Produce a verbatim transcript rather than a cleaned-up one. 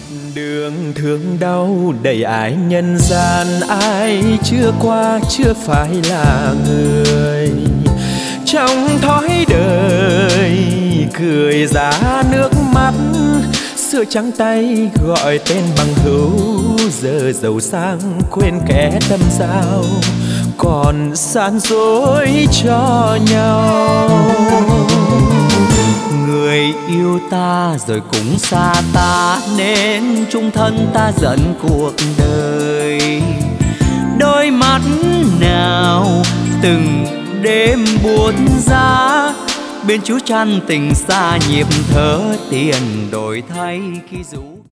Đường thương đau đầy ải nhân gian, ai chưa qua chưa phải là người. Trong thói đời cười giá nước mắt, xưa trắng tay gọi tên bằng hữu, giờ giàu sang quên kẻ tâm giao, còn san dối cho nhau. Người yêu ta rồi cũng xa ta, nên chung thân ta giận cuộc đời. Đôi mắt nào từng đêm buốt giá, bên chú chăn tình xa nhịp thở, tiền đổi thay khi rủ